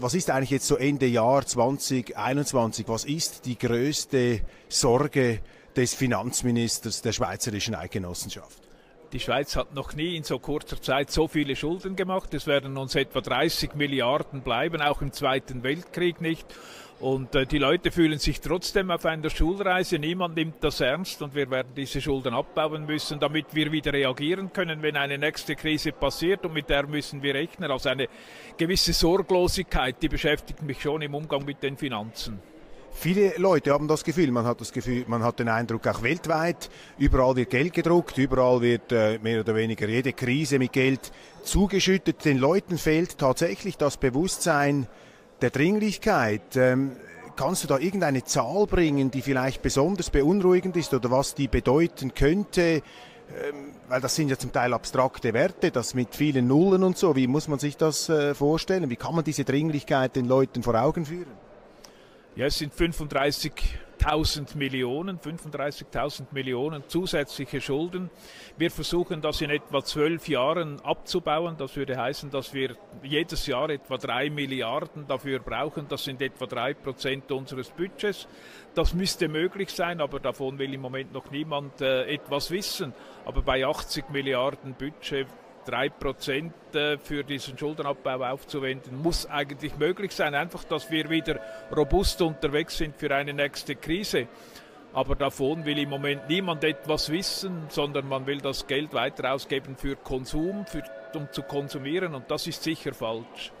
Was ist eigentlich jetzt so Ende Jahr 2021? Was ist die größte Sorge des Finanzministers der Schweizerischen Eidgenossenschaft? Die Schweiz hat noch nie in so kurzer Zeit so viele Schulden gemacht. Es werden uns etwa 30 Milliarden bleiben, auch im Zweiten Weltkrieg nicht. Und die Leute fühlen sich trotzdem auf einer Schulreise. Niemand nimmt das ernst und wir werden diese Schulden abbauen müssen, damit wir wieder reagieren können, wenn eine nächste Krise passiert. Und mit der müssen wir rechnen. Also eine gewisse Sorglosigkeit, die beschäftigt mich schon im Umgang mit den Finanzen. Viele Leute haben das Gefühl, man hat den Eindruck, auch weltweit, überall wird Geld gedruckt, überall wird mehr oder weniger jede Krise mit Geld zugeschüttet. Den Leuten fehlt tatsächlich das Bewusstsein der Dringlichkeit. Kannst du da irgendeine Zahl bringen, die vielleicht besonders beunruhigend ist oder was die bedeuten könnte? Weil das sind ja zum Teil abstrakte Werte, das mit vielen Nullen und so. Wie muss man sich das vorstellen? Wie kann man diese Dringlichkeit den Leuten vor Augen führen? Ja, es sind 35.000 Millionen zusätzliche Schulden. Wir versuchen das in etwa 12 Jahren abzubauen. Das würde heißen, dass wir jedes Jahr etwa 3 Milliarden dafür brauchen. Das sind etwa 3% unseres Budgets. Das müsste möglich sein, aber davon will im Moment noch niemand etwas wissen. Aber bei 80 Milliarden Budget 3% für diesen Schuldenabbau aufzuwenden, muss eigentlich möglich sein. Einfach, dass wir wieder robust unterwegs sind für eine nächste Krise. Aber davon will im Moment niemand etwas wissen, sondern man will das Geld weiter ausgeben für Konsum, um zu konsumieren. Und das ist sicher falsch.